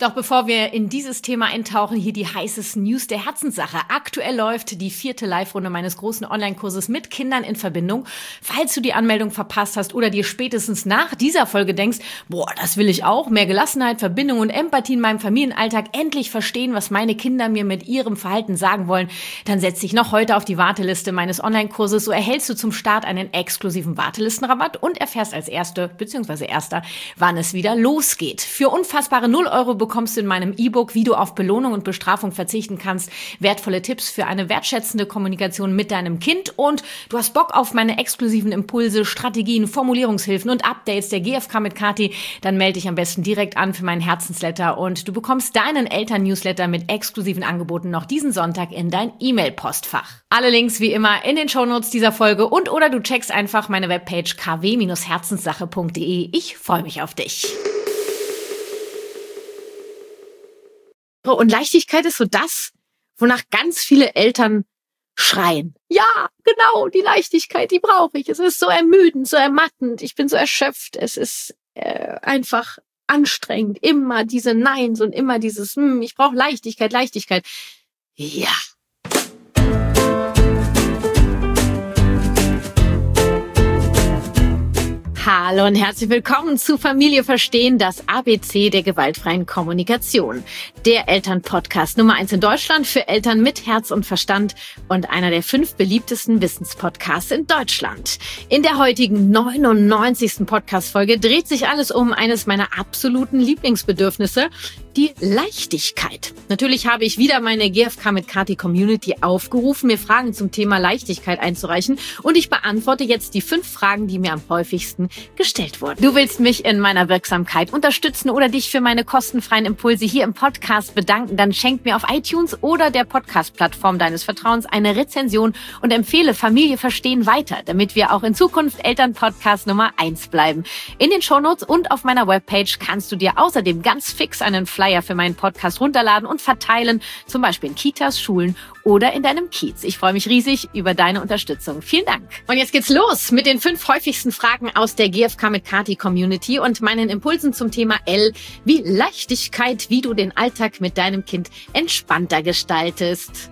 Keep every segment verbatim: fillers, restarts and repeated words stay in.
Doch bevor wir in dieses Thema eintauchen, hier die heißesten News der Herzenssache. Aktuell läuft die vierte Live-Runde meines großen Online-Kurses mit Kindern in Verbindung. Falls du die Anmeldung verpasst hast oder dir spätestens nach dieser Folge denkst, boah, das will ich auch, mehr Gelassenheit, Verbindung und Empathie in meinem Familienalltag, endlich verstehen, was meine Kinder mir mit ihrem Verhalten sagen wollen, dann setz dich noch heute auf die Warteliste meines Online-Kurses. So erhältst du zum Start einen exklusiven Wartelistenrabatt und erfährst als Erste bzw. Erster, wann es wieder losgeht. Für unfassbare null Euro bekommst du in meinem E-Book, wie du auf Belohnung und Bestrafung verzichten kannst, wertvolle Tipps für eine wertschätzende Kommunikation mit deinem Kind und du hast Bock auf meine exklusiven Impulse, Strategien, Formulierungshilfen und Updates der G F K mit Kathi, dann melde dich am besten direkt an für meinen Herzensletter und du bekommst deinen Eltern-Newsletter mit exklusiven Angeboten noch diesen Sonntag in dein E-Mail-Postfach. Alle Links wie immer in den Shownotes dieser Folge und oder du checkst einfach meine Webpage k w Bindestrich herzenssache punkt d e. Ich freue mich auf dich. Und Leichtigkeit ist so das, wonach ganz viele Eltern schreien. Ja, genau, die Leichtigkeit, die brauche ich. Es ist so ermüdend, so ermattend. Ich bin so erschöpft. Es ist äh, einfach anstrengend. Immer diese Neins und immer dieses, hm, ich brauche Leichtigkeit, Leichtigkeit. Ja. Hallo und herzlich willkommen zu Familie Verstehen, das A B C der gewaltfreien Kommunikation. Der Elternpodcast Nummer eins in Deutschland für Eltern mit Herz und Verstand und einer der fünf beliebtesten Wissenspodcasts in Deutschland. In der heutigen neunundneunzigsten Podcast-Folge dreht sich alles um eines meiner absoluten Lieblingsbedürfnisse, die Leichtigkeit. Natürlich habe ich wieder meine G F K mit Kathi Community aufgerufen, mir Fragen zum Thema Leichtigkeit einzureichen und ich beantworte jetzt die fünf Fragen, die mir am häufigsten gestellt wurden. Du willst mich in meiner Wirksamkeit unterstützen oder dich für meine kostenfreien Impulse hier im Podcast bedanken, dann schenk mir auf iTunes oder der Podcast-Plattform deines Vertrauens eine Rezension und empfehle Familie Verstehen weiter, damit wir auch in Zukunft Elternpodcast Nummer eins bleiben. In den Shownotes und auf meiner Webpage kannst du dir außerdem ganz fix einen Flyer für meinen Podcast runterladen und verteilen, zum Beispiel in Kitas, Schulen oder in deinem Kiez. Ich freue mich riesig über deine Unterstützung. Vielen Dank. Und jetzt geht's los mit den fünf häufigsten Fragen aus der G F K mit Kathi Community und meinen Impulsen zum Thema L, wie Leichtigkeit, wie du den Alltag mit deinem Kind entspannter gestaltest.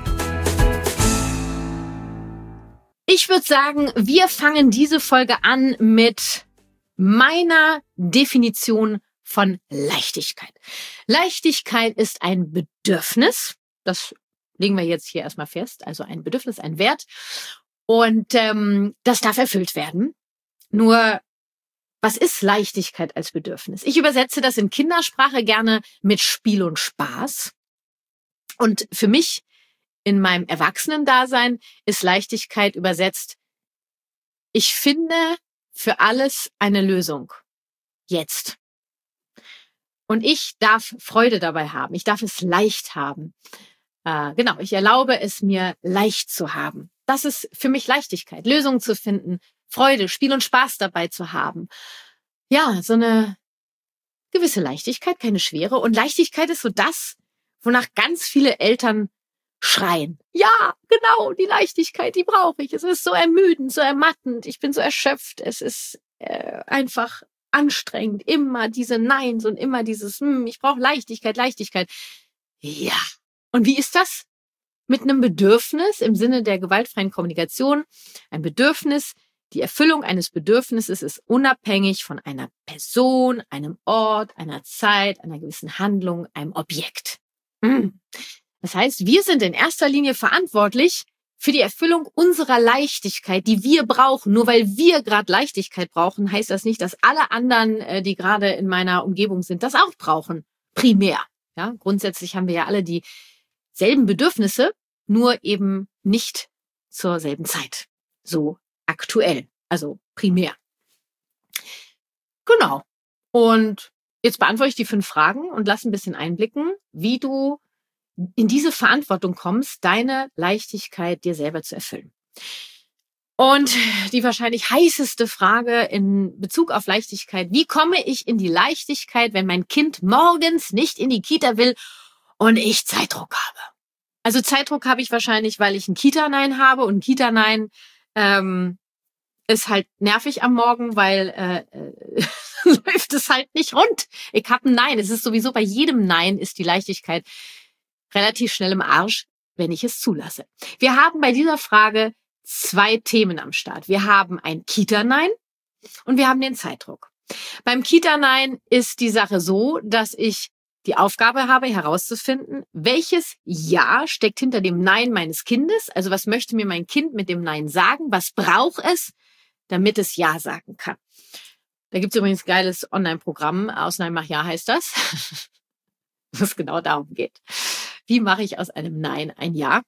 Ich würde sagen, wir fangen diese Folge an mit meiner Definition von Leichtigkeit. Leichtigkeit ist ein Bedürfnis, das legen wir jetzt hier erstmal fest, also ein Bedürfnis, ein Wert und ähm, das darf erfüllt werden. Nur, was ist Leichtigkeit als Bedürfnis? Ich übersetze das in Kindersprache gerne mit Spiel und Spaß und für mich in meinem Erwachsenendasein ist Leichtigkeit übersetzt, ich finde für alles eine Lösung. Jetzt. Und ich darf Freude dabei haben. Ich darf es leicht haben. Äh, genau, ich erlaube es mir leicht zu haben. Das ist für mich Leichtigkeit. Lösungen zu finden, Freude, Spiel und Spaß dabei zu haben. Ja, so eine gewisse Leichtigkeit, keine Schwere. Und Leichtigkeit ist so das, wonach ganz viele Eltern schreien. Ja, genau, die Leichtigkeit, die brauche ich. Es ist so ermüdend, so ermattend. Ich bin so erschöpft. Es ist äh, einfach anstrengend, immer diese Neins und immer dieses, hm, ich brauche Leichtigkeit, Leichtigkeit. Ja. Und wie ist das? Mit einem Bedürfnis im Sinne der gewaltfreien Kommunikation. Ein Bedürfnis, die Erfüllung eines Bedürfnisses ist unabhängig von einer Person, einem Ort, einer Zeit, einer gewissen Handlung, einem Objekt. Das heißt, wir sind in erster Linie verantwortlich für die Erfüllung unserer Leichtigkeit, die wir brauchen. Nur weil wir gerade Leichtigkeit brauchen, heißt das nicht, dass alle anderen, die gerade in meiner Umgebung sind, das auch brauchen. Primär. Ja, grundsätzlich haben wir ja alle dieselben Bedürfnisse, nur eben nicht zur selben Zeit. So aktuell, also primär. Genau. Und jetzt beantworte ich die fünf Fragen und lass ein bisschen einblicken, wie du in diese Verantwortung kommst, deine Leichtigkeit dir selber zu erfüllen. Und die wahrscheinlich heißeste Frage in Bezug auf Leichtigkeit: Wie komme ich in die Leichtigkeit, wenn mein Kind morgens nicht in die Kita will und ich Zeitdruck habe? Also Zeitdruck habe ich wahrscheinlich, weil ich ein Kita-Nein habe und ein Kita-Nein ähm, ist halt nervig am Morgen, weil äh, läuft es halt nicht rund. Ich hab ein Nein. Es ist sowieso bei jedem Nein ist die Leichtigkeit relativ schnell im Arsch, wenn ich es zulasse. Wir haben bei dieser Frage zwei Themen am Start. Wir haben ein Kita-Nein und wir haben den Zeitdruck. Beim Kita-Nein ist die Sache so, dass ich die Aufgabe habe, herauszufinden, welches Ja steckt hinter dem Nein meines Kindes. Also was möchte mir mein Kind mit dem Nein sagen? Was braucht es, damit es Ja sagen kann? Da gibt es übrigens ein geiles Online-Programm. Aus Nein mach Ja heißt das. Wo es genau darum geht. Wie mache ich aus einem Nein ein Ja?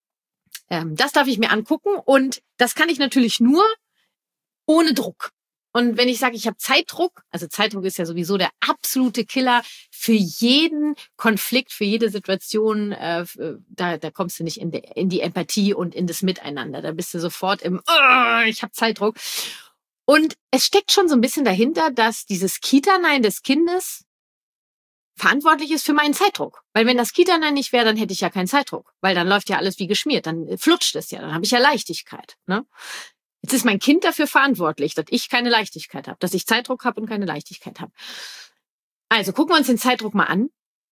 Ähm, das darf ich mir angucken und das kann ich natürlich nur ohne Druck. Und wenn ich sage, ich habe Zeitdruck, also Zeitdruck ist ja sowieso der absolute Killer für jeden Konflikt, für jede Situation, äh, da, da kommst du nicht in, de, in die Empathie und in das Miteinander. Da bist du sofort im, oh, ich habe Zeitdruck. Und es steckt schon so ein bisschen dahinter, dass dieses Kita-Nein des Kindes verantwortlich ist für meinen Zeitdruck. Weil wenn das Kita-Nein nicht wäre, dann hätte ich ja keinen Zeitdruck. Weil dann läuft ja alles wie geschmiert, dann flutscht es ja, dann habe ich ja Leichtigkeit, ne? Jetzt ist mein Kind dafür verantwortlich, dass ich keine Leichtigkeit habe, dass ich Zeitdruck habe und keine Leichtigkeit habe. Also gucken wir uns den Zeitdruck mal an.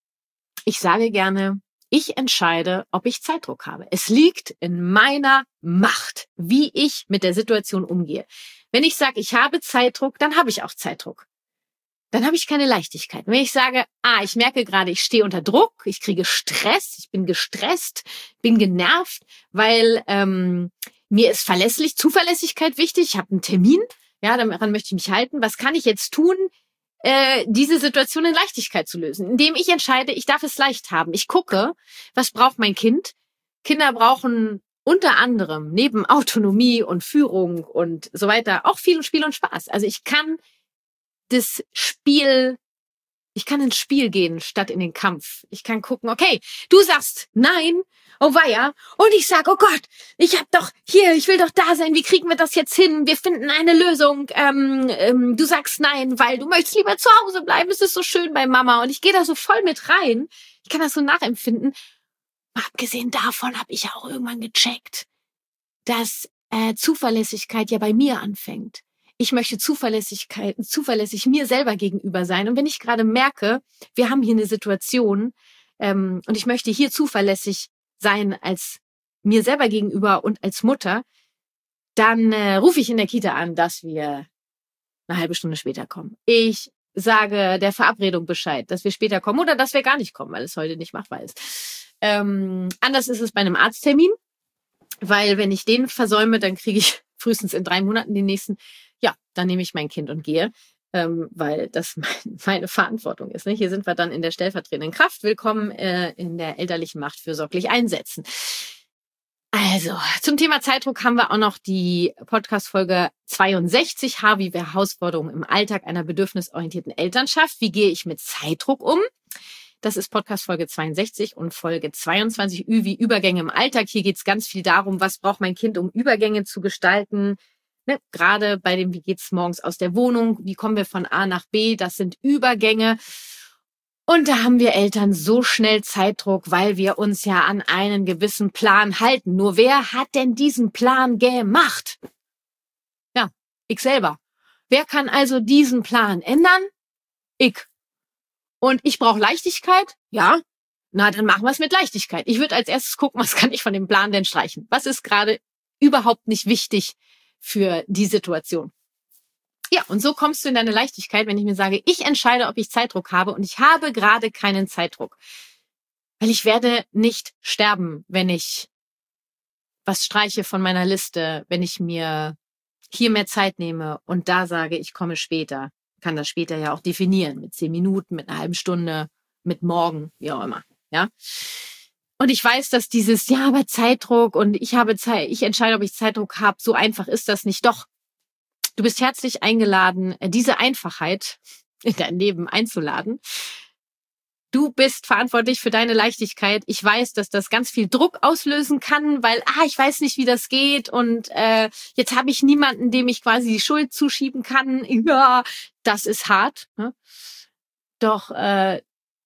Ich sage gerne, ich entscheide, ob ich Zeitdruck habe. Es liegt in meiner Macht, wie ich mit der Situation umgehe. Wenn ich sage, ich habe Zeitdruck, dann habe ich auch Zeitdruck. Dann habe ich keine Leichtigkeit. Wenn ich sage, ah, ich merke gerade, ich stehe unter Druck, ich kriege Stress, ich bin gestresst, bin genervt, weil ähm, mir ist verlässlich, Zuverlässigkeit wichtig. Ich habe einen Termin, ja, daran möchte ich mich halten. Was kann ich jetzt tun, äh, diese Situation in Leichtigkeit zu lösen? Indem ich entscheide, ich darf es leicht haben. Ich gucke, was braucht mein Kind? Kinder brauchen unter anderem neben Autonomie und Führung und so weiter auch viel Spiel und Spaß. Also ich kann das Spiel Ich kann ins Spiel gehen, statt in den Kampf. Ich kann gucken, okay, du sagst nein, oh weia, und ich sag, oh Gott, ich hab doch hier, ich will doch da sein, wie kriegen wir das jetzt hin? Wir finden eine Lösung. Ähm, ähm, du sagst nein, weil du möchtest lieber zu Hause bleiben, es ist so schön bei Mama. Und ich gehe da so voll mit rein. Ich kann das so nachempfinden. Abgesehen davon habe ich ja auch irgendwann gecheckt, dass äh, Zuverlässigkeit ja bei mir anfängt. Ich möchte Zuverlässigkeit, zuverlässig mir selber gegenüber sein. Und wenn ich gerade merke, wir haben hier eine Situation ähm, und ich möchte hier zuverlässig sein als mir selber gegenüber und als Mutter, dann äh, rufe ich in der Kita an, dass wir eine halbe Stunde später kommen. Ich sage der Verabredung Bescheid, dass wir später kommen oder dass wir gar nicht kommen, weil es heute nicht machbar ist. Ähm, anders ist es bei einem Arzttermin, weil wenn ich den versäume, dann kriege ich frühestens in drei Monaten den nächsten. Ja, dann nehme ich mein Kind und gehe, ähm, weil das mein, meine Verantwortung ist. Ne? Hier sind wir dann in der stellvertretenden Kraft. Willkommen äh, in der elterlichen Macht fürsorglich einsetzen. Also, zum Thema Zeitdruck haben wir auch noch die Podcast-Folge zweiundsechzig, H wie Herausforderungen im Alltag einer bedürfnisorientierten Elternschaft. Wie gehe ich mit Zeitdruck um? Das ist Podcast-Folge zweiundsechzig und Folge zweiundzwanzig, Ü wie Übergänge im Alltag. Hier geht es ganz viel darum, was braucht mein Kind, um Übergänge zu gestalten. Ne, gerade bei dem, wie geht's morgens aus der Wohnung, wie kommen wir von A nach B, das sind Übergänge. Und da haben wir Eltern so schnell Zeitdruck, weil wir uns ja an einen gewissen Plan halten. Nur wer hat denn diesen Plan gemacht? Ja, ich selber. Wer kann also diesen Plan ändern? Ich. Und ich brauche Leichtigkeit? Ja. Na, dann machen wir es mit Leichtigkeit. Ich würde als erstes gucken, was kann ich von dem Plan denn streichen? Was ist gerade überhaupt nicht wichtig für die Situation? Ja, und so kommst du in deine Leichtigkeit, wenn ich mir sage, ich entscheide, ob ich Zeitdruck habe und ich habe gerade keinen Zeitdruck. Weil ich werde nicht sterben, wenn ich was streiche von meiner Liste, wenn ich mir hier mehr Zeit nehme und da sage, ich komme später. Kann das später ja auch definieren, mit zehn Minuten, mit einer halben Stunde, mit morgen, wie auch immer, ja. Und ich weiß, dass dieses, ja, aber Zeitdruck und ich habe Zeit, ich entscheide, ob ich Zeitdruck habe, so einfach ist das nicht. Doch, du bist herzlich eingeladen, diese Einfachheit in dein Leben einzuladen. Du bist verantwortlich für deine Leichtigkeit. Ich weiß, dass das ganz viel Druck auslösen kann, weil, ah, ich weiß nicht, wie das geht und äh, jetzt habe ich niemanden, dem ich quasi die Schuld zuschieben kann. Ja, das ist hart. Ne? Doch äh,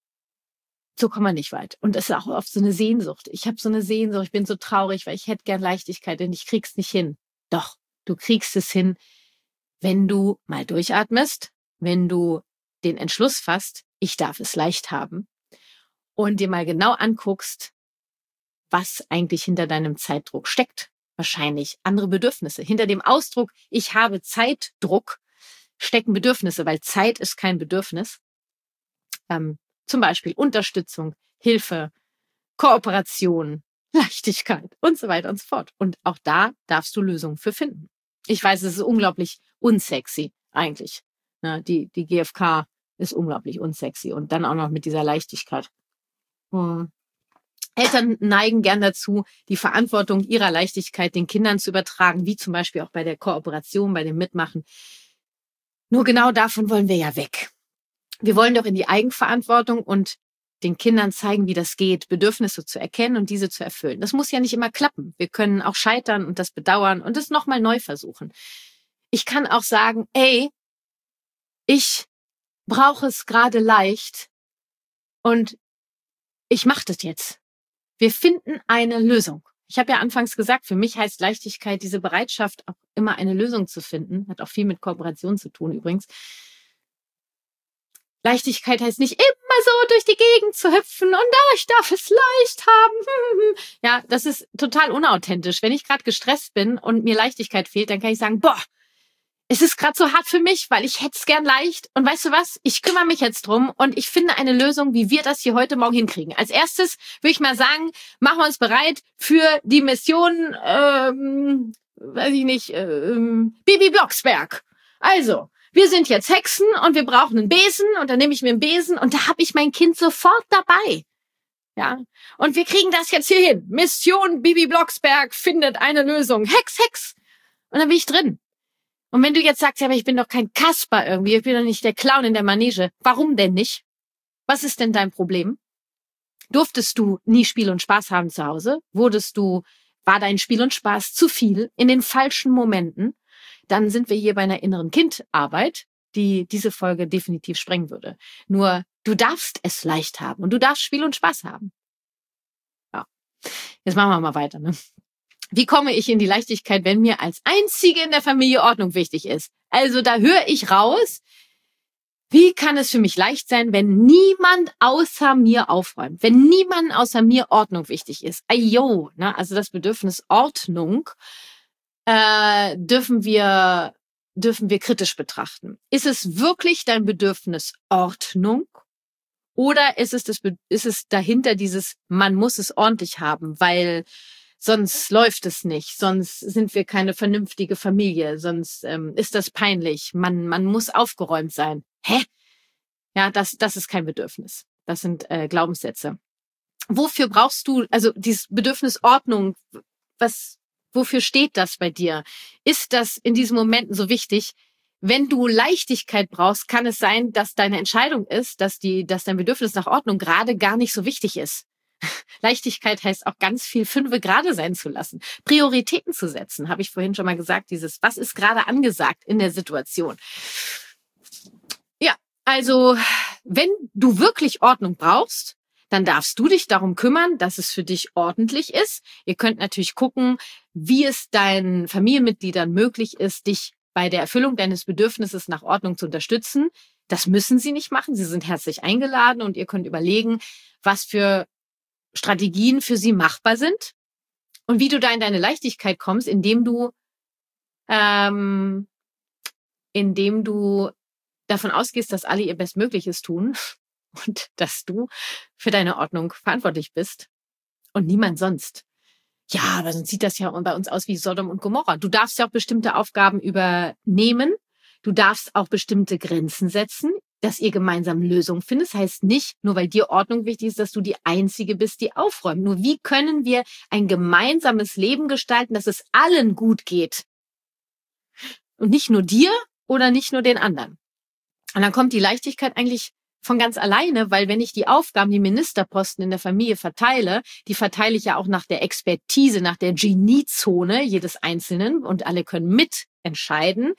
so kommen wir nicht weit. Und es ist auch oft so eine Sehnsucht. Ich habe so eine Sehnsucht, ich bin so traurig, weil ich hätte gern Leichtigkeit, denn ich krieg's nicht hin. Doch, du kriegst es hin, wenn du mal durchatmest, wenn du den Entschluss fasst, ich darf es leicht haben und dir mal genau anguckst, was eigentlich hinter deinem Zeitdruck steckt. Wahrscheinlich andere Bedürfnisse. Hinter dem Ausdruck, ich habe Zeitdruck, stecken Bedürfnisse, weil Zeit ist kein Bedürfnis. Ähm, zum Beispiel Unterstützung, Hilfe, Kooperation, Leichtigkeit und so weiter und so fort. Und auch da darfst du Lösungen für finden. Ich weiß, es ist unglaublich unsexy eigentlich. Ja, die, die G F K ist unglaublich unsexy und dann auch noch mit dieser Leichtigkeit. Hm. Eltern neigen gern dazu, die Verantwortung ihrer Leichtigkeit den Kindern zu übertragen, wie zum Beispiel auch bei der Kooperation, bei dem Mitmachen. Nur genau davon wollen wir ja weg. Wir wollen doch in die Eigenverantwortung und den Kindern zeigen, wie das geht, Bedürfnisse zu erkennen und diese zu erfüllen. Das muss ja nicht immer klappen. Wir können auch scheitern und das bedauern und es nochmal neu versuchen. Ich kann auch sagen, ey, ich brauche es gerade leicht und ich mache das jetzt. Wir finden eine Lösung. Ich habe ja anfangs gesagt, für mich heißt Leichtigkeit diese Bereitschaft, auch immer eine Lösung zu finden. Hat auch viel mit Kooperation zu tun übrigens. Leichtigkeit heißt nicht immer so durch die Gegend zu hüpfen und oh, ich darf es leicht haben. Ja, das ist total unauthentisch. Wenn ich gerade gestresst bin und mir Leichtigkeit fehlt, dann kann ich sagen, boah, es ist gerade so hart für mich, weil ich hätte es gern leicht. Und weißt du was? Ich kümmere mich jetzt drum und ich finde eine Lösung, wie wir das hier heute Morgen hinkriegen. Als erstes würde ich mal sagen, machen wir uns bereit für die Mission, ähm, weiß ich nicht, ähm, Bibi Blocksberg. Also, wir sind jetzt Hexen und wir brauchen einen Besen und dann nehme ich mir einen Besen und da habe ich mein Kind sofort dabei. Ja, und wir kriegen das jetzt hier hin. Mission Bibi Blocksberg findet eine Lösung. Hex, Hex. Und dann bin ich drin. Und wenn du jetzt sagst, ja, aber ich bin doch kein Kasper irgendwie, ich bin doch nicht der Clown in der Manege. Warum denn nicht? Was ist denn dein Problem? Durftest du nie Spiel und Spaß haben zu Hause? Wurdest du, war dein Spiel und Spaß zu viel in den falschen Momenten? Dann sind wir hier bei einer inneren Kindarbeit, die diese Folge definitiv sprengen würde. Nur, du darfst es leicht haben und du darfst Spiel und Spaß haben. Ja, jetzt machen wir mal weiter, ne? Wie komme ich in die Leichtigkeit, wenn mir als Einzige in der Familie Ordnung wichtig ist? Also da höre ich raus, wie kann es für mich leicht sein, wenn niemand außer mir aufräumt, wenn niemand außer mir Ordnung wichtig ist? Ayo, ne? Also das Bedürfnis Ordnung äh, dürfen wir dürfen wir kritisch betrachten. Ist es wirklich dein Bedürfnis Ordnung? Oder ist es, das, ist es dahinter dieses, man muss es ordentlich haben, weil sonst läuft es nicht, sonst sind wir keine vernünftige Familie, sonst ähm, ist das peinlich, man, man muss aufgeräumt sein. Hä? Ja, das, das ist kein Bedürfnis. Das sind äh, Glaubenssätze. Wofür brauchst du, also dieses Bedürfnis Ordnung, was, wofür steht das bei dir? Ist das in diesen Momenten so wichtig? Wenn du Leichtigkeit brauchst, kann es sein, dass deine Entscheidung ist, dass die, dass dein Bedürfnis nach Ordnung gerade gar nicht so wichtig ist. Leichtigkeit heißt auch ganz viel fünfe gerade sein zu lassen. Prioritäten zu setzen, habe ich vorhin schon mal gesagt. Dieses, was ist gerade angesagt in der Situation? Ja, also wenn du wirklich Ordnung brauchst, dann darfst du dich darum kümmern, dass es für dich ordentlich ist. Ihr könnt natürlich gucken, wie es deinen Familienmitgliedern möglich ist, dich bei der Erfüllung deines Bedürfnisses nach Ordnung zu unterstützen. Das müssen sie nicht machen. Sie sind herzlich eingeladen und ihr könnt überlegen, was für Strategien für sie machbar sind und wie du da in deine Leichtigkeit kommst, indem du, ähm, indem du davon ausgehst, dass alle ihr Bestmögliches tun und dass du für deine Ordnung verantwortlich bist und niemand sonst. Ja, aber sonst sieht das ja bei uns aus wie Sodom und Gomorra. Du darfst ja auch bestimmte Aufgaben übernehmen. Du darfst auch bestimmte Grenzen setzen, dass ihr gemeinsam Lösungen findet. Das heißt nicht, nur weil dir Ordnung wichtig ist, dass du die Einzige bist, die aufräumt. Nur wie können wir ein gemeinsames Leben gestalten, dass es allen gut geht? Und nicht nur dir oder nicht nur den anderen. Und dann kommt die Leichtigkeit eigentlich von ganz alleine, weil wenn ich die Aufgaben, die Ministerposten in der Familie verteile, die verteile ich ja auch nach der Expertise, nach der Geniezone jedes Einzelnen und alle können mitentscheiden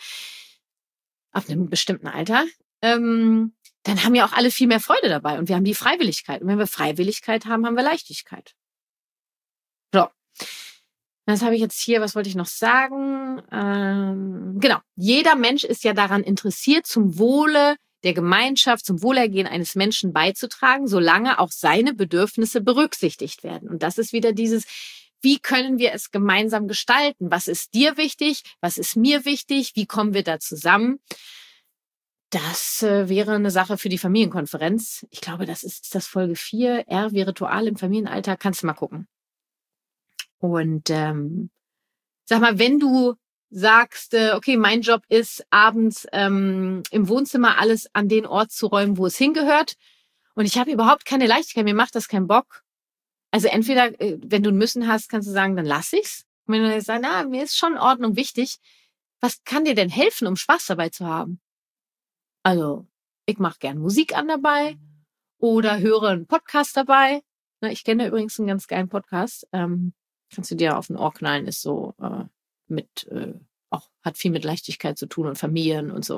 ab einem bestimmten Alter, ähm, dann haben ja auch alle viel mehr Freude dabei und wir haben die Freiwilligkeit. Und wenn wir Freiwilligkeit haben, haben wir Leichtigkeit. So. Das habe ich jetzt hier, was wollte ich noch sagen? Ähm, genau, jeder Mensch ist ja daran interessiert, zum Wohle der Gemeinschaft, zum Wohlergehen eines Menschen beizutragen, solange auch seine Bedürfnisse berücksichtigt werden. Und das ist wieder dieses, wie können wir es gemeinsam gestalten? Was ist dir wichtig? Was ist mir wichtig? Wie kommen wir da zusammen? Das äh, wäre eine Sache für die Familienkonferenz. Ich glaube, das ist, ist das Folge vier, R wie Ritual im Familienalltag. Kannst du mal gucken. Und ähm, sag mal, wenn du sagst, äh, okay, mein Job ist, abends ähm, im Wohnzimmer alles an den Ort zu räumen, wo es hingehört, und ich habe überhaupt keine Leichtigkeit, mir macht das keinen Bock. Also entweder, äh, wenn du ein Müssen hast, kannst du sagen, dann lass ich's. Und wenn du jetzt sagst, na, mir ist schon Ordnung wichtig, was kann dir denn helfen, um Spaß dabei zu haben? Also, ich mache gern Musik an dabei oder höre einen Podcast dabei. Na, ich kenne übrigens einen ganz geilen Podcast. Ähm, kannst du dir auf den Ohr knallen, ist so äh, mit, äh, auch hat viel mit Leichtigkeit zu tun und Familien und so.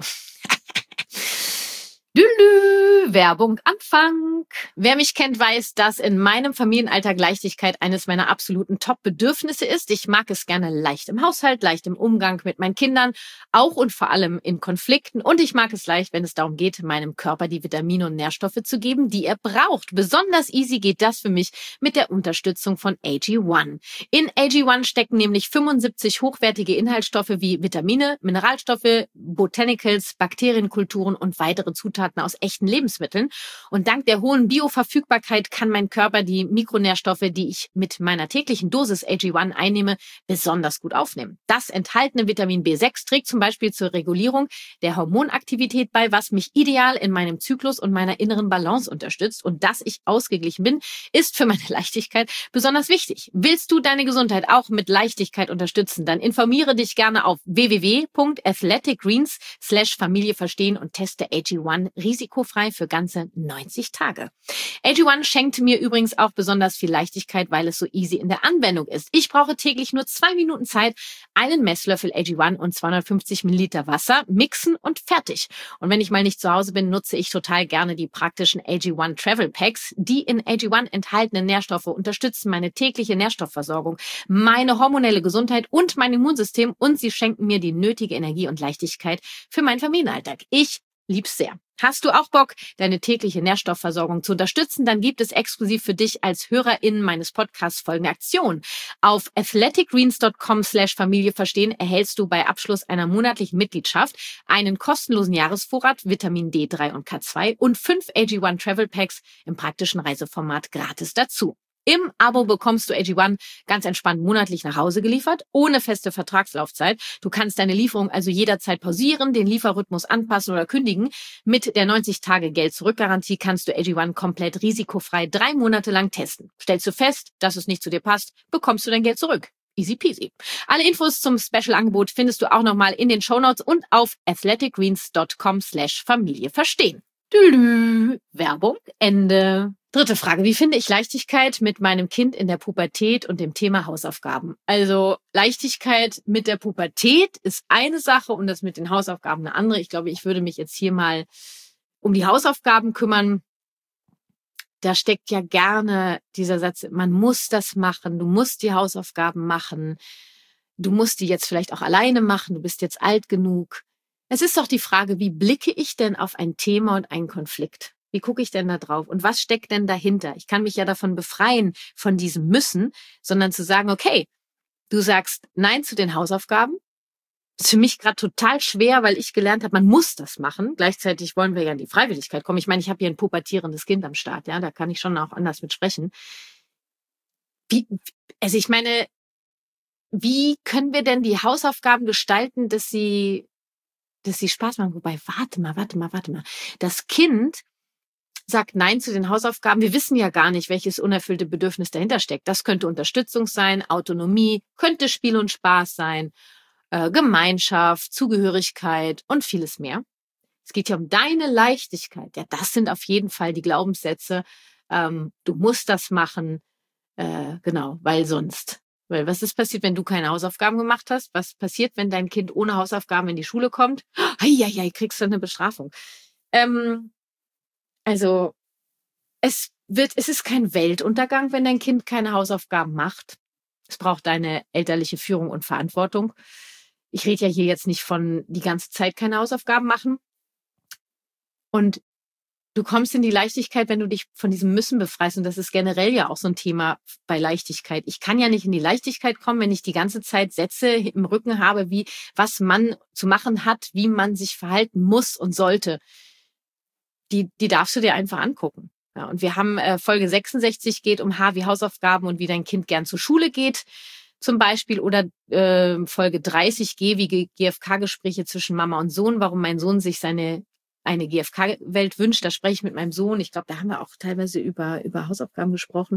Lülü, Werbung Anfang. Wer mich kennt, weiß, dass in meinem Familienalltag Leichtigkeit eines meiner absoluten Top-Bedürfnisse ist. Ich mag es gerne leicht im Haushalt, leicht im Umgang mit meinen Kindern, auch und vor allem in Konflikten. Und ich mag es leicht, wenn es darum geht, meinem Körper die Vitamine und Nährstoffe zu geben, die er braucht. Besonders easy geht das für mich mit der Unterstützung von A G eins. In A G eins stecken nämlich fünfundsiebzig hochwertige Inhaltsstoffe wie Vitamine, Mineralstoffe, Botanicals, Bakterienkulturen und weitere Zutaten aus echten Lebensmitteln. Und dank der hohen Bioverfügbarkeit kann mein Körper die Mikronährstoffe, die ich mit meiner täglichen Dosis A G eins einnehme, besonders gut aufnehmen. Das enthaltene Vitamin B sechs trägt zum Beispiel zur Regulierung der Hormonaktivität bei, was mich ideal in meinem Zyklus und meiner inneren Balance unterstützt. Und dass ich ausgeglichen bin, ist für meine Leichtigkeit besonders wichtig. Willst du deine Gesundheit auch mit Leichtigkeit unterstützen, dann informiere dich gerne auf w w w punkt athleticgreens slash Familie verstehen und teste A G eins risikofrei für ganze neunzig Tage. A G eins schenkt mir übrigens auch besonders viel Leichtigkeit, weil es so easy in der Anwendung ist. Ich brauche täglich nur zwei Minuten Zeit, einen Messlöffel A G eins und zweihundertfünfzig Milliliter Wasser, mixen und fertig. Und wenn ich mal nicht zu Hause bin, nutze ich total gerne die praktischen A G eins Travel Packs. Die in A G eins enthaltenen Nährstoffe unterstützen meine tägliche Nährstoffversorgung, meine hormonelle Gesundheit und mein Immunsystem, und sie schenken mir die nötige Energie und Leichtigkeit für meinen Familienalltag. Ich lieb's sehr. Hast du auch Bock, deine tägliche Nährstoffversorgung zu unterstützen, dann gibt es exklusiv für dich als HörerInnen meines Podcasts folgende Aktion. Auf athleticgreens punkt com slash Familie verstehen erhältst du bei Abschluss einer monatlichen Mitgliedschaft einen kostenlosen Jahresvorrat Vitamin D drei und K zwei und fünf A G eins Travel Packs im praktischen Reiseformat gratis dazu. Im Abo bekommst du A G eins ganz entspannt monatlich nach Hause geliefert, ohne feste Vertragslaufzeit. Du kannst deine Lieferung also jederzeit pausieren, den Lieferrhythmus anpassen oder kündigen. Mit der neunzig Tage Geld-Zurück-Garantie kannst du A G eins komplett risikofrei drei Monate lang testen. Stellst du fest, dass es nicht zu dir passt, bekommst du dein Geld zurück. Easy peasy. Alle Infos zum Special-Angebot findest du auch nochmal in den Shownotes und auf athleticgreens punkt com slash Familie verstehen. Tülü. Werbung Ende. Dritte Frage. Wie finde ich Leichtigkeit mit meinem Kind in der Pubertät und dem Thema Hausaufgaben? Also Leichtigkeit mit der Pubertät ist eine Sache und das mit den Hausaufgaben eine andere. Ich glaube, ich würde mich jetzt hier mal um die Hausaufgaben kümmern. Da steckt ja gerne dieser Satz, man muss das machen, du musst die Hausaufgaben machen, du musst die jetzt vielleicht auch alleine machen, du bist jetzt alt genug. Es ist doch die Frage, wie blicke ich denn auf ein Thema und einen Konflikt? Wie gucke ich denn da drauf? Und was steckt denn dahinter? Ich kann mich ja davon befreien, von diesem Müssen, sondern zu sagen, okay, du sagst Nein zu den Hausaufgaben. Das ist für mich gerade total schwer, weil ich gelernt habe, man muss das machen. Gleichzeitig wollen wir ja in die Freiwilligkeit kommen. Ich meine, ich habe hier ein pubertierendes Kind am Start, ja, da kann ich schon auch anders mit sprechen. Wie, also ich meine, wie können wir denn die Hausaufgaben gestalten, dass sie dass sie Spaß machen. Wobei, warte mal, warte mal, warte mal. Das Kind sagt Nein zu den Hausaufgaben. Wir wissen ja gar nicht, welches unerfüllte Bedürfnis dahinter steckt. Das könnte Unterstützung sein, Autonomie, könnte Spiel und Spaß sein, äh, Gemeinschaft, Zugehörigkeit und vieles mehr. Es geht ja um deine Leichtigkeit. Ja, das sind auf jeden Fall die Glaubenssätze. Ähm, du musst das machen, äh, genau, weil sonst. Weil was ist passiert, wenn du keine Hausaufgaben gemacht hast? Was passiert, wenn dein Kind ohne Hausaufgaben in die Schule kommt? Eieiei, kriegst du eine Bestrafung. Ähm, also es wird, es ist kein Weltuntergang, wenn dein Kind keine Hausaufgaben macht. Es braucht deine elterliche Führung und Verantwortung. Ich rede ja hier jetzt nicht von die ganze Zeit keine Hausaufgaben machen. Und du kommst in die Leichtigkeit, wenn du dich von diesem Müssen befreist. Und das ist generell ja auch so ein Thema bei Leichtigkeit. Ich kann ja nicht in die Leichtigkeit kommen, wenn ich die ganze Zeit Sätze im Rücken habe, wie was man zu machen hat, wie man sich verhalten muss und sollte. Die, die darfst du dir einfach angucken. Ja, und wir haben äh, Folge sechsundsechzig geht um H wie Hausaufgaben und wie dein Kind gern zur Schule geht zum Beispiel. Oder äh, Folge dreißig G wie G F K-Gespräche zwischen Mama und Sohn, warum mein Sohn sich seine eine G F K-Welt wünscht. Da spreche ich mit meinem Sohn. Ich glaube, da haben wir auch teilweise über, über Hausaufgaben gesprochen.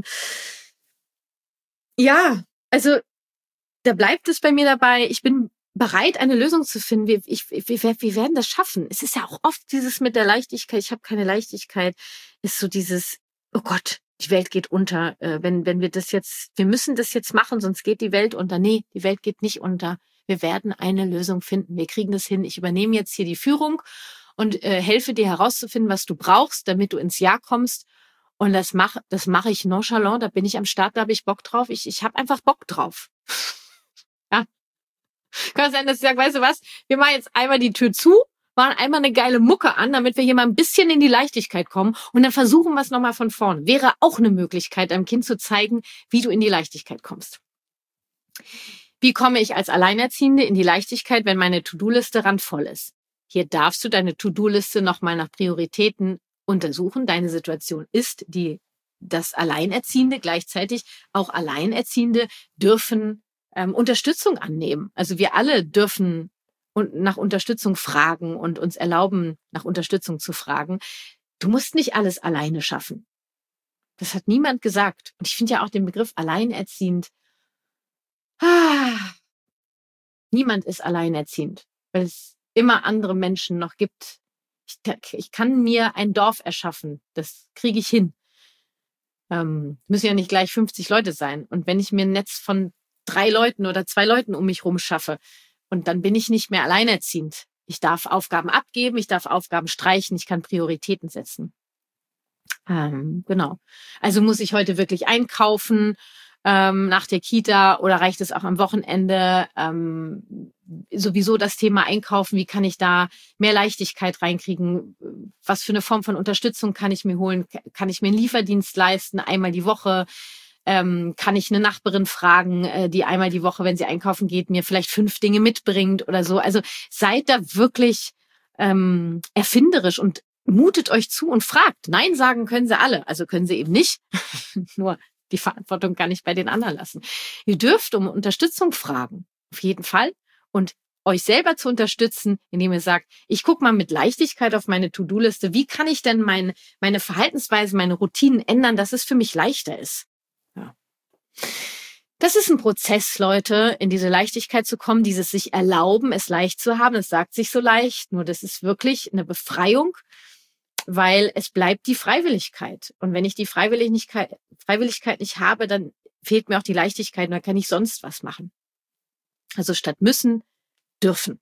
Ja, also da bleibt es bei mir dabei. Ich bin bereit, eine Lösung zu finden. Wir, ich, wir, wir werden das schaffen. Es ist ja auch oft dieses mit der Leichtigkeit. Ich habe keine Leichtigkeit. Ist so dieses, oh Gott, die Welt geht unter. Äh, wenn, wenn wir das jetzt, wir müssen das jetzt machen, sonst geht die Welt unter. Nee, die Welt geht nicht unter. Wir werden eine Lösung finden. Wir kriegen das hin. Ich übernehme jetzt hier die Führung und äh, helfe dir herauszufinden, was du brauchst, damit du ins Jahr kommst. Und das mache das mache ich nonchalant, da bin ich am Start, da habe ich Bock drauf. Ich, ich habe einfach Bock drauf. Ja. Kann sein, dass ich sage, weißt du was, wir machen jetzt einmal die Tür zu, machen einmal eine geile Mucke an, damit wir hier mal ein bisschen in die Leichtigkeit kommen und dann versuchen wir es nochmal von vorne. Wäre auch eine Möglichkeit, einem Kind zu zeigen, wie du in die Leichtigkeit kommst. Wie komme ich als Alleinerziehende in die Leichtigkeit, wenn meine To-Do-Liste randvoll ist? Hier darfst du deine To-Do-Liste nochmal nach Prioritäten untersuchen. Deine Situation ist die, das Alleinerziehende. Gleichzeitig auch Alleinerziehende dürfen ähm, Unterstützung annehmen. Also wir alle dürfen und nach Unterstützung fragen und uns erlauben, nach Unterstützung zu fragen. Du musst nicht alles alleine schaffen. Das hat niemand gesagt. Und ich finde ja auch den Begriff alleinerziehend. Ah, niemand ist alleinerziehend, weil es immer andere Menschen noch gibt. Ich, ich kann mir ein Dorf erschaffen. Das kriege ich hin. Ähm, müssen ja nicht gleich fünfzig Leute sein. Und wenn ich mir ein Netz von drei Leuten oder zwei Leuten um mich rum schaffe, und dann bin ich nicht mehr alleinerziehend. Ich darf Aufgaben abgeben, ich darf Aufgaben streichen, ich kann Prioritäten setzen. Ähm, genau. Also muss ich heute wirklich einkaufen ähm, nach der Kita oder reicht es auch am Wochenende? Ähm, sowieso das Thema Einkaufen, wie kann ich da mehr Leichtigkeit reinkriegen? Was für eine Form von Unterstützung kann ich mir holen? Kann ich mir einen Lieferdienst leisten, einmal die Woche? Ähm, kann ich eine Nachbarin fragen, äh, die einmal die Woche, wenn sie einkaufen geht, mir vielleicht fünf Dinge mitbringt oder so? Also seid da wirklich ähm, erfinderisch und mutet euch zu und fragt. Nein sagen können sie alle, also können sie eben nicht. Nur die Verantwortung kann ich bei den anderen lassen. Ihr dürft um Unterstützung fragen, auf jeden Fall. Und euch selber zu unterstützen, indem ihr sagt, ich gucke mal mit Leichtigkeit auf meine To-Do-Liste. Wie kann ich denn meine, meine Verhaltensweise, meine Routinen ändern, dass es für mich leichter ist? Ja. Das ist ein Prozess, Leute, in diese Leichtigkeit zu kommen, dieses sich erlauben, es leicht zu haben. Es sagt sich so leicht, nur das ist wirklich eine Befreiung, weil es bleibt die Freiwilligkeit. Und wenn ich die Freiwilligkeit, Freiwilligkeit nicht habe, dann fehlt mir auch die Leichtigkeit und dann kann ich sonst was machen. Also statt müssen, dürfen.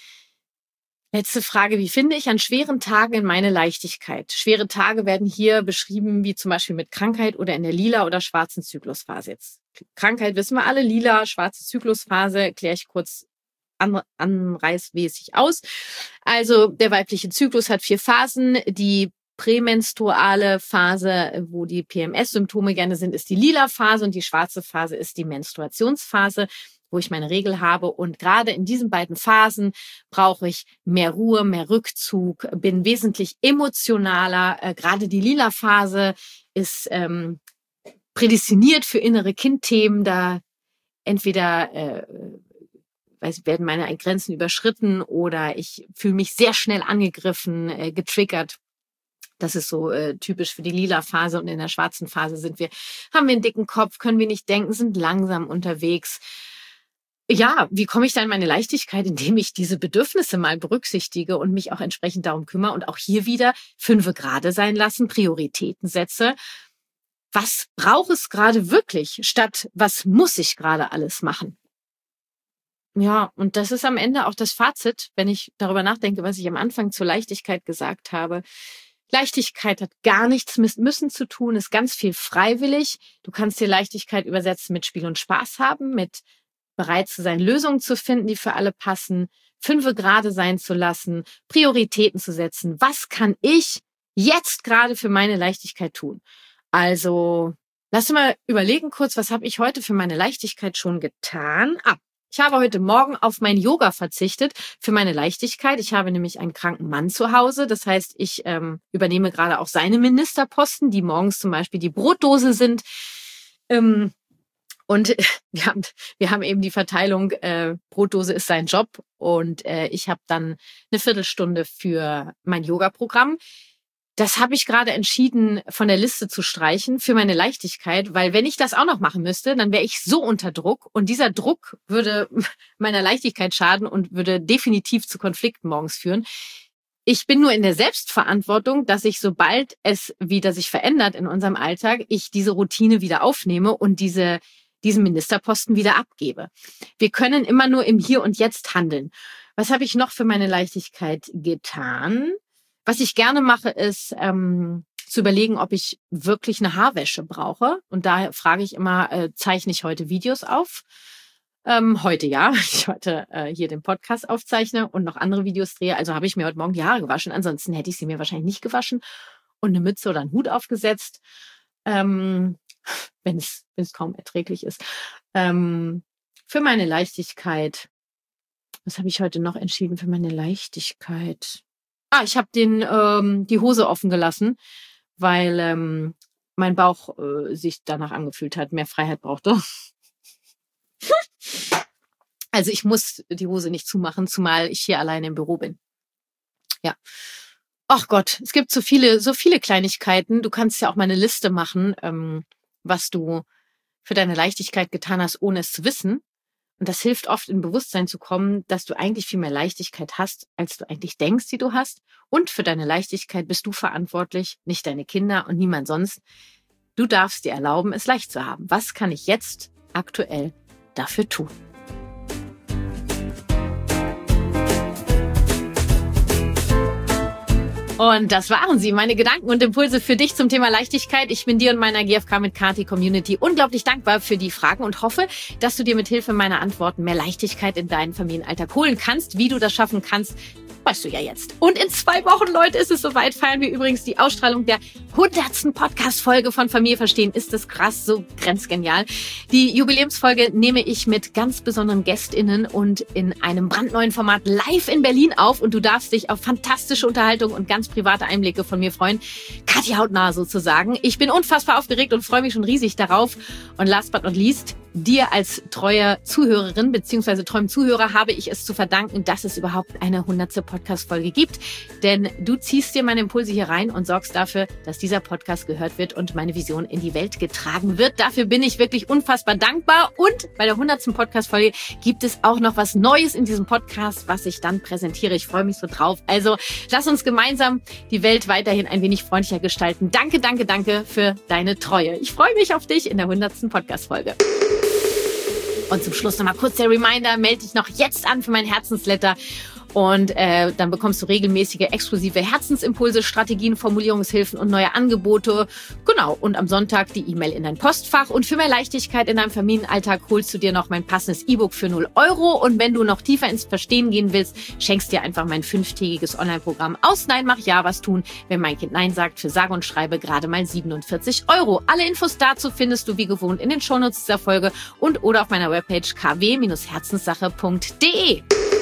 Letzte Frage, wie finde ich an schweren Tagen in meine Leichtigkeit? Schwere Tage werden hier beschrieben, wie zum Beispiel mit Krankheit oder in der lila oder schwarzen Zyklusphase. Jetzt Krankheit wissen wir alle, lila, schwarze Zyklusphase, erkläre ich kurz an, anreißmäßig aus. Also der weibliche Zyklus hat vier Phasen. Die prämenstruale Phase, wo die P M S-Symptome gerne sind, ist die lila Phase und die schwarze Phase ist die Menstruationsphase, wo ich meine Regel habe. Und gerade in diesen beiden Phasen brauche ich mehr Ruhe, mehr Rückzug, bin wesentlich emotionaler. Äh, gerade die lila Phase ist ähm, prädestiniert für innere Kindthemen. Da entweder äh, weiß, werden meine Grenzen überschritten oder ich fühle mich sehr schnell angegriffen, äh, getriggert. Das ist so äh, typisch für die lila Phase. Und in der schwarzen Phase sind wir, haben wir einen dicken Kopf, können wir nicht denken, sind langsam unterwegs. Ja, wie komme ich da in meine Leichtigkeit, indem ich diese Bedürfnisse mal berücksichtige und mich auch entsprechend darum kümmere und auch hier wieder fünfe gerade sein lassen, Prioritäten setze. Was braucht es gerade wirklich, statt was muss ich gerade alles machen? Ja, und das ist am Ende auch das Fazit, wenn ich darüber nachdenke, was ich am Anfang zur Leichtigkeit gesagt habe. Leichtigkeit hat gar nichts mit Müssen zu tun, ist ganz viel freiwillig. Du kannst dir Leichtigkeit übersetzen mit Spiel und Spaß haben, mit bereit zu sein, Lösungen zu finden, die für alle passen, fünfe gerade sein zu lassen, Prioritäten zu setzen. Was kann ich jetzt gerade für meine Leichtigkeit tun? Also, lass uns mal überlegen kurz, was habe ich heute für meine Leichtigkeit schon getan? Ah, ich habe heute Morgen auf mein Yoga verzichtet für meine Leichtigkeit. Ich habe nämlich einen kranken Mann zu Hause. Das heißt, ich ähm, übernehme gerade auch seine Ministerposten, die morgens zum Beispiel die Brotdose sind. Ähm, und wir haben, wir haben eben die Verteilung, äh, Brotdose ist sein Job. Und äh, ich habe dann eine Viertelstunde für mein Yoga-Programm. Das habe ich gerade entschieden, von der Liste zu streichen für meine Leichtigkeit, weil wenn ich das auch noch machen müsste, dann wäre ich so unter Druck und dieser Druck würde meiner Leichtigkeit schaden und würde definitiv zu Konflikten morgens führen. Ich bin nur in der Selbstverantwortung, dass ich, sobald es wieder sich verändert in unserem Alltag, ich diese Routine wieder aufnehme und diese diesen Ministerposten wieder abgebe. Wir können immer nur im Hier und Jetzt handeln. Was habe ich noch für meine Leichtigkeit getan? Was ich gerne mache, ist ähm, zu überlegen, ob ich wirklich eine Haarwäsche brauche. Und daher frage ich immer, äh, zeichne ich heute Videos auf? Ähm, heute ja, weil ich heute äh, hier den Podcast aufzeichne und noch andere Videos drehe. Also habe ich mir heute Morgen die Haare gewaschen. Ansonsten hätte ich sie mir wahrscheinlich nicht gewaschen und eine Mütze oder einen Hut aufgesetzt, ähm, wenn es wenn es kaum erträglich ist. Ähm, für meine Leichtigkeit, was habe ich heute noch entschieden für meine Leichtigkeit? Ah, ich habe den ähm, die Hose offen gelassen, weil ähm, mein Bauch äh, sich danach angefühlt hat, mehr Freiheit brauchte. Also ich muss die Hose nicht zumachen, zumal ich hier alleine im Büro bin. Ja. Ach Gott, es gibt so viele, so viele Kleinigkeiten. Du kannst ja auch mal eine Liste machen, ähm, was du für deine Leichtigkeit getan hast, ohne es zu wissen. Und das hilft oft, in Bewusstsein zu kommen, dass du eigentlich viel mehr Leichtigkeit hast, als du eigentlich denkst, die du hast. Und für deine Leichtigkeit bist du verantwortlich, nicht deine Kinder und niemand sonst. Du darfst dir erlauben, es leicht zu haben. Was kann ich jetzt aktuell dafür tun? Und das waren sie, meine Gedanken und Impulse für dich zum Thema Leichtigkeit. Ich bin dir und meiner G F K mit Kati Community unglaublich dankbar für die Fragen und hoffe, dass du dir mit Hilfe meiner Antworten mehr Leichtigkeit in deinen Familienalltag holen kannst. Wie du das schaffen kannst, weißt du ja jetzt. Und in zwei Wochen, Leute, ist es soweit. Feiern wir übrigens die Ausstrahlung der hundertsten Podcast-Folge von Familie Verstehen. Ist das krass, so grenzgenial. Die Jubiläumsfolge nehme ich mit ganz besonderen GästInnen und in einem brandneuen Format live in Berlin auf. Und du darfst dich auf fantastische Unterhaltung und ganz private Einblicke von mir freuen. Kathi hautnah sozusagen. Ich bin unfassbar aufgeregt und freue mich schon riesig darauf. Und last but not least, dir als treue Zuhörerin bzw. treuem Zuhörer habe ich es zu verdanken, dass es überhaupt eine hundertste Podcast-Folge gibt. Denn du ziehst dir meine Impulse hier rein und sorgst dafür, dass dieser Podcast gehört wird und meine Vision in die Welt getragen wird. Dafür bin ich wirklich unfassbar dankbar. Und bei der hundertsten Podcast-Folge gibt es auch noch was Neues in diesem Podcast, was ich dann präsentiere. Ich freue mich so drauf. Also lass uns gemeinsam die Welt weiterhin ein wenig freundlicher gestalten. Danke, danke, danke für deine Treue. Ich freue mich auf dich in der hundertsten Podcast-Folge. Und zum Schluss nochmal kurz der Reminder, melde dich noch jetzt an für mein Herzensletter. Und äh, dann bekommst du regelmäßige, exklusive Herzensimpulse, Strategien, Formulierungshilfen und neue Angebote. Genau, und am Sonntag die E-Mail in dein Postfach. Und für mehr Leichtigkeit in deinem Familienalltag holst du dir noch mein passendes E-Book für null Euro. Und wenn du noch tiefer ins Verstehen gehen willst, schenkst dir einfach mein fünftägiges Online-Programm aus Nein, mach ja, was tun, wenn mein Kind Nein sagt, für sage und schreibe gerade mal siebenundvierzig Euro. Alle Infos dazu findest du wie gewohnt in den Shownotes dieser Folge und oder auf meiner Webpage k w herzenssache punkt d e.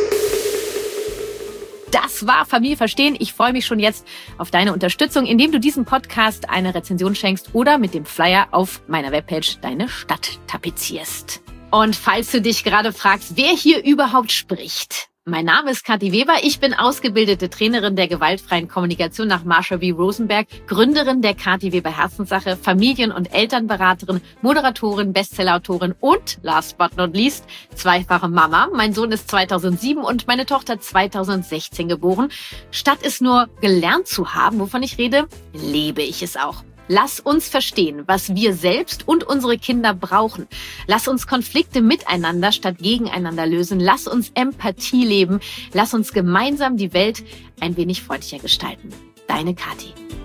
Das war Familie Verstehen. Ich freue mich schon jetzt auf deine Unterstützung, indem du diesem Podcast eine Rezension schenkst oder mit dem Flyer auf meiner Webpage deine Stadt tapezierst. Und falls du dich gerade fragst, wer hier überhaupt spricht. Mein Name ist Kathi Weber. Ich bin ausgebildete Trainerin der gewaltfreien Kommunikation nach Marsha B. Rosenberg, Gründerin der Kathi Weber Herzenssache, Familien- und Elternberaterin, Moderatorin, Bestsellerautorin und, last but not least, zweifache Mama. Mein Sohn ist zweitausendsieben und meine Tochter zweitausendsechzehn geboren. Statt es nur gelernt zu haben, wovon ich rede, lebe ich es auch. Lass uns verstehen, was wir selbst und unsere Kinder brauchen. Lass uns Konflikte miteinander statt gegeneinander lösen. Lass uns Empathie leben. Lass uns gemeinsam die Welt ein wenig freundlicher gestalten. deine Kathi.